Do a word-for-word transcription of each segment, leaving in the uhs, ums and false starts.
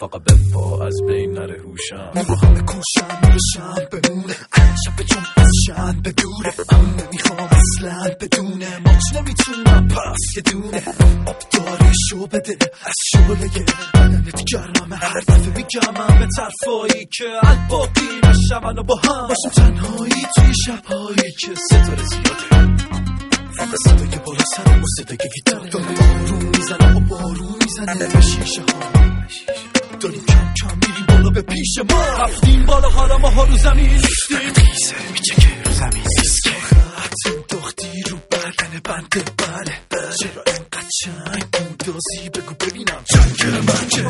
فقط بپا از بین نره هوشم با همه کوشم میرشم بمونه شب جون از شن بدوره نمیخوام اصلا بدونه ماچ نمیتونم پس یه دونه آب داری شو بده از شعله بدنت گرمه هر دفعه میگم همه طرفایی که الباقی نشم منو با هم باشم تنهایی توی شبهایی که ستاره زیاده فقط صدای بالا سرم و صدای گیتار داره بارون میزنه و بارون میزنه به شیشه ها داریم کم کم میریم بالا به پیش ما رفتیم بالا حالا ما ها رو زمین نیستیم قیزه میچکه رو زمین نیست خط داختی رو بدن بنده بله چرا انقدر چنگ بودازی بگو ببینم چنگ من که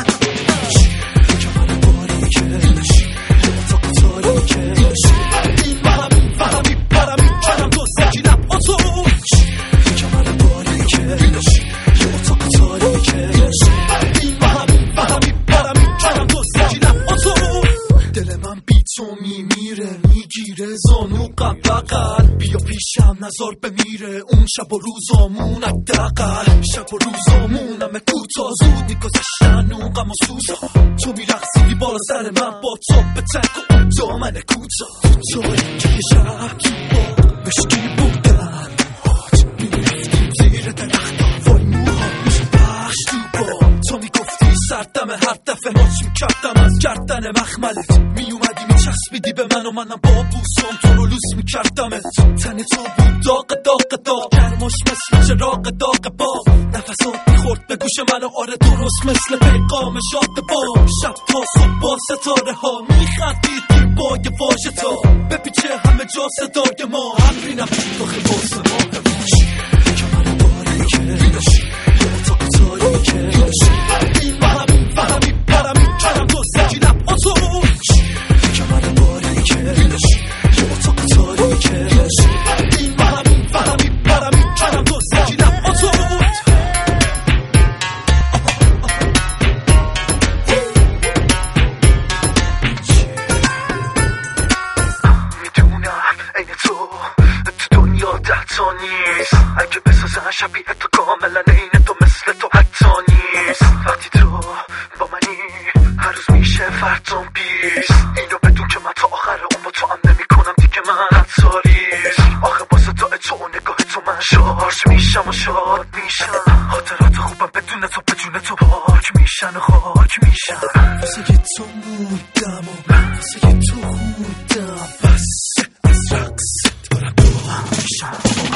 که من باری که یا تا قطاری که این مهمی فهمی پرمی کنم دو سکینم آتو که من باری که یا تا قطاری که این مهمی فهمی پرمی کنم دو سکینم آتو دل من بی تو میمیره میگیره زانو قم بقل بیا پیشم نظر بمیره اون شب و روزامون حداقل شب و روزامون همه کوتاه زود میگذشتن اون غم و سوزا تو میرقصیدی بالا سر من با تو به تک و اون دامن کوتاه تو توی که یه شب تو با مشکی بودن موهات میرفتیم زیر درخت وای موها میشه بخش تو با تو میگفتی سردم هر دفعه ماچ میکردم از گردن مخملت میومدی میچسبیدی به من و منم با بوسام تو رو لوس میکردمت تن تو بود داغ داغ داغ گرماش مثل چراغ داغ باغ نفسات میخورد به گوش من و آره درست مثل پیغام شاد با شب تا صبح با ستاره ها میخندیدیم با یه واژه تا بپیچه همه جا صدای ما همری نبود داخل باز ما که من باری که یا تا قطاری که این مهمی فهمی پرمی کنم دو سکینم آتو که من باری که یا تا قطاری که این مهمی فهمی پرمی کنم دو سکینم آتو میدونم این تو تو دنیا ده تا نیست اگه بسازن شبیه تو کاملا این تو مثل تو حتی نیست وقتی تو با منی هر روز میشه فردام بیست اینو بدون که من تا آخر اون با تو هم نمی کنم دیگه من حتاریست آخه با صدای تو و نگاه تو من شارژ میشم و شاد میشم خاطرات خوبم بدون تو بدون تو پاک میشن و خاک میشن واسه تو موندم و واسه تو خوندم بس از رقصت دارم تو هم میشم